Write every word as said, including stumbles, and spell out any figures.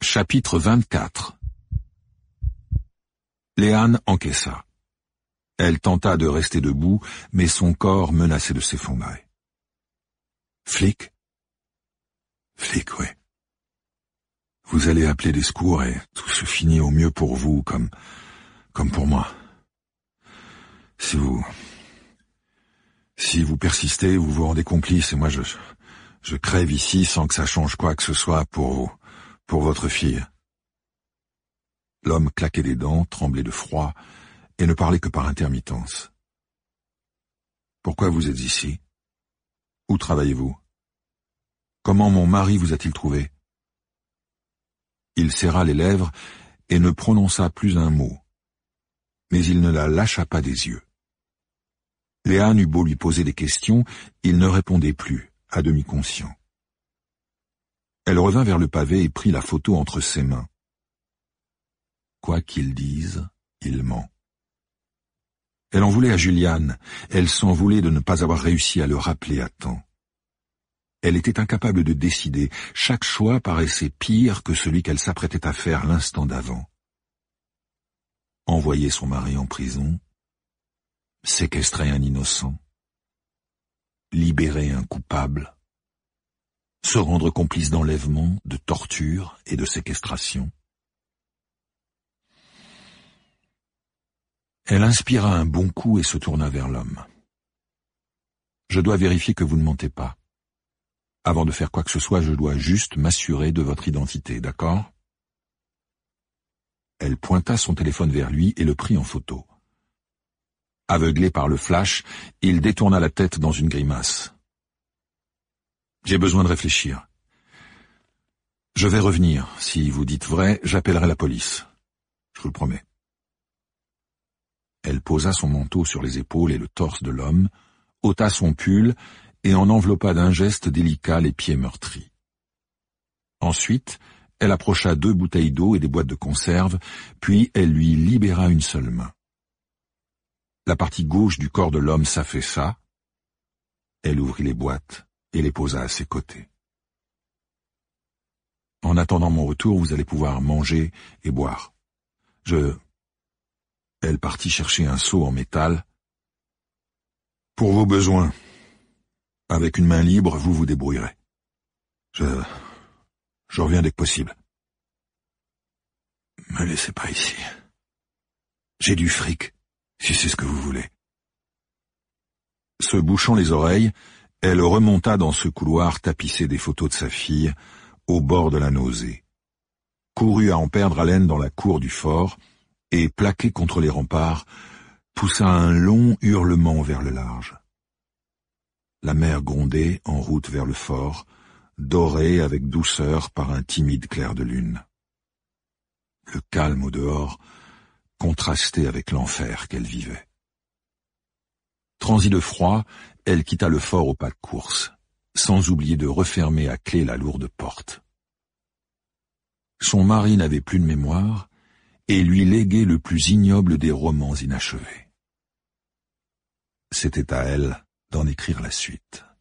Chapitre vingt-quatre. Léane encaissa. Elle tenta de rester debout, mais son corps menaçait de s'effondrer. Flic? Flic, oui. Vous allez appeler des secours et tout se finit au mieux pour vous, comme, comme pour moi. Si vous, si vous persistez, vous vous rendez complice et moi je, je crève ici sans que ça change quoi que ce soit pour vous, pour votre fille. L'homme claquait des dents, tremblait de froid et ne parlait que par intermittence. Pourquoi vous êtes ici? Où travaillez-vous? Comment mon mari vous a-t-il trouvé? Il serra les lèvres et ne prononça plus un mot. Mais il ne la lâcha pas des yeux. Léane eut beau lui poser des questions, il ne répondait plus, à demi conscient. Elle revint vers le pavé et prit la photo entre ses mains. Quoi qu'il dise, il ment. Elle en voulait à Juliane, elle s'en voulait de ne pas avoir réussi à le rappeler à temps. Elle était incapable de décider, chaque choix paraissait pire que celui qu'elle s'apprêtait à faire l'instant d'avant. Envoyer son mari en prison, séquestrer un innocent, libérer un coupable, se rendre complice d'enlèvement, de torture et de séquestration. Elle inspira un bon coup et se tourna vers l'homme. « Je dois vérifier que vous ne mentez pas. Avant de faire quoi que ce soit, je dois juste m'assurer de votre identité, d'accord ?» Elle pointa son téléphone vers lui et le prit en photo. Aveuglé par le flash, il détourna la tête dans une grimace. « J'ai besoin de réfléchir. Je vais revenir. Si vous dites vrai, j'appellerai la police. Je vous le promets. » Elle posa son manteau sur les épaules et le torse de l'homme, ôta son pull et en enveloppa d'un geste délicat les pieds meurtris. Ensuite, elle approcha deux bouteilles d'eau et des boîtes de conserve, puis elle lui libéra une seule main. La partie gauche du corps de l'homme s'affaissa. Elle ouvrit les boîtes et les posa à ses côtés. En attendant mon retour, vous allez pouvoir manger et boire. Je... Elle partit chercher un seau en métal. Pour vos besoins. Avec une main libre, vous vous débrouillerez. Je... Je reviens dès que possible. Me laissez pas ici. J'ai du fric, si c'est ce que vous voulez. Se bouchant les oreilles, elle remonta dans ce couloir tapissé des photos de sa fille, au bord de la nausée. Courut à en perdre haleine dans la cour du fort, et, plaquée contre les remparts, poussa un long hurlement vers le large. La mer grondait en route vers le fort, dorée avec douceur par un timide clair de lune. Le calme au dehors contrastait avec l'enfer qu'elle vivait. Transie de froid, elle quitta le fort au pas de course, sans oublier de refermer à clé la lourde porte. Son mari n'avait plus de mémoire et lui léguait le plus ignoble des romans inachevés. C'était à elle d'en écrire la suite.